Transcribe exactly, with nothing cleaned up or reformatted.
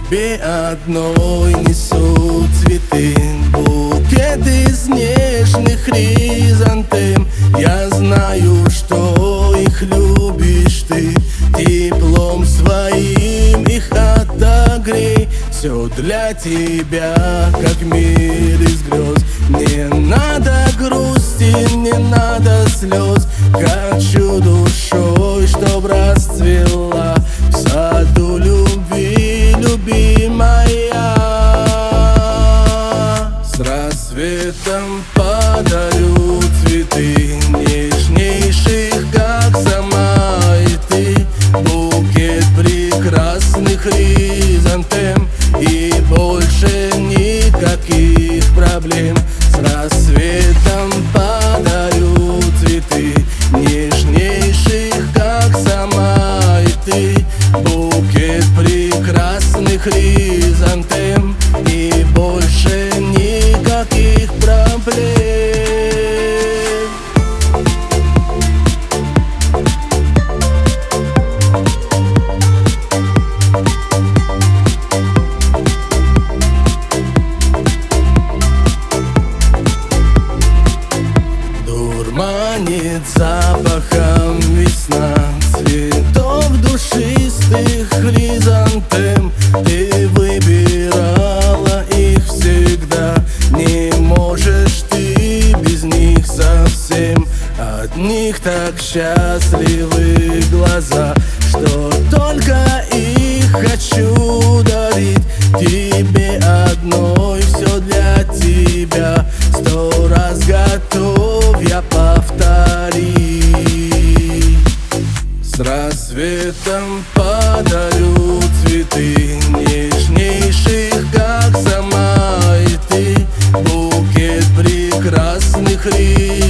Тебе одной несу цветы, букет из нежных хризантем. Я знаю, что их любишь ты, теплом своим их отогрей. Все для тебя, как мир из грез. Не надо грусти, не надо слез. Хочу душой, чтоб расцвела в саду любви, любимая. С рассветом подарю цветы, нежнейших, как сама и ты. Букет прекрасных хризантем, и больше никаких проблем. С рассветом подарю цветы, нежнейших, как сама и ты. Букет прекрасных хризантем, и больше никаких проблем. Манит запахом весна, цветов душистых хризантем. Ты выбирала их всегда, не можешь ты без них совсем. От них так счастливы глаза, что только их хочу дарить. Тебе одной все для тебя, сто раз готов я повторить. С рассветом подарю цветы, нежнейших, как сама и ты. Букет прекрасных хризантем,